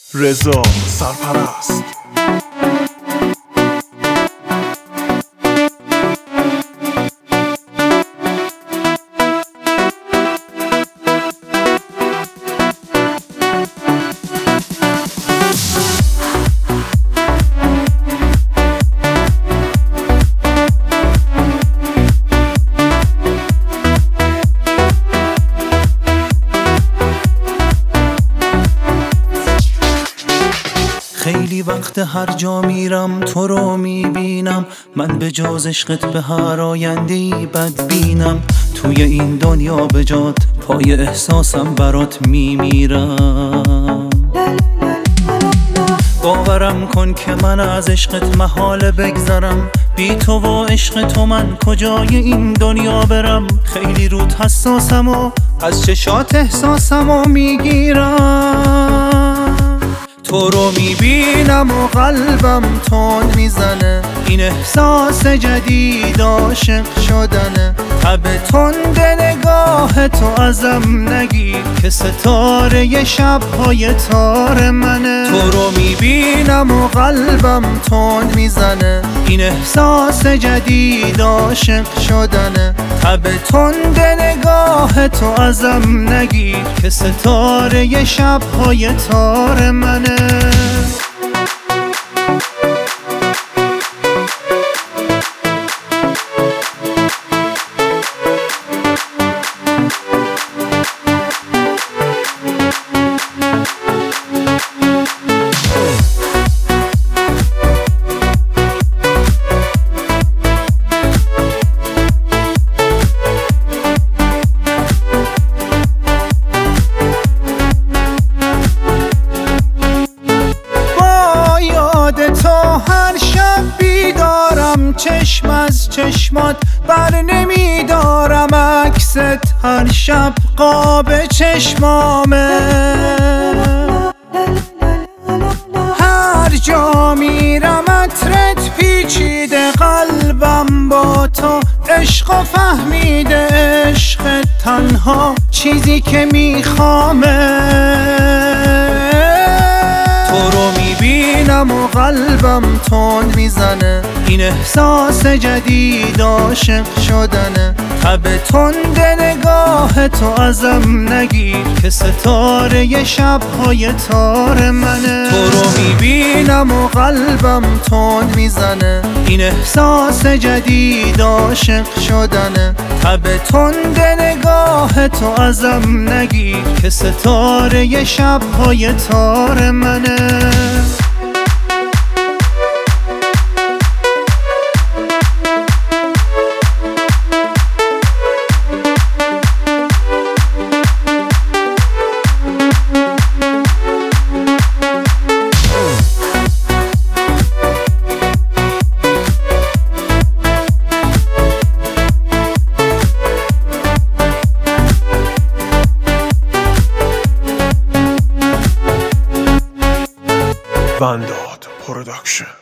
رضا سرپرست. خیلی وقت هر جا میرم تو رو میبینم، من به جز عشقت به هر آینده‌ای بد بینم. توی این دنیا به جات پای احساسم برات میمیرم. باورم کن که من از عشقت محال بگذرم، بی تو و عشق تو من کجای این دنیا برم. خیلی رود حساسم و از چشات احساسم و میگیرم. تو رو میبینم و قلبم تند میزنه، این احساس جدید عاشق شدنه. تب تند نگاه تو ازم نگیر که ستاره شب‌های تار منه. تو رو میبینم و قلبم تند میزنه، این احساس جدید عاشق شدنه. تب تند نگاه تو ازم نگیر که ستاره شب‌های تار منه. هر شب بیدارم، چشم از چشمات بر نمیدارم. عکست هر شب قاب چشمامه، هر جا میرم عطرت پیچیده. قلبم با تو عشق و فهمیده، عشق تنها چیزی که میخوامه. تو رو میبینم و قلبم تند میزنه، این احساس جدید عاشق شدنه. تب تند نگاه تو ازم نگیر که ستاره شب‌های تار منه. تو رو میبینم و قلبم تند میزنه، این احساس جدید عاشق شدنه. تب تند نگاه تو ازم نگیر که ستاره شب‌های تار منه. بنداد پروداکشن.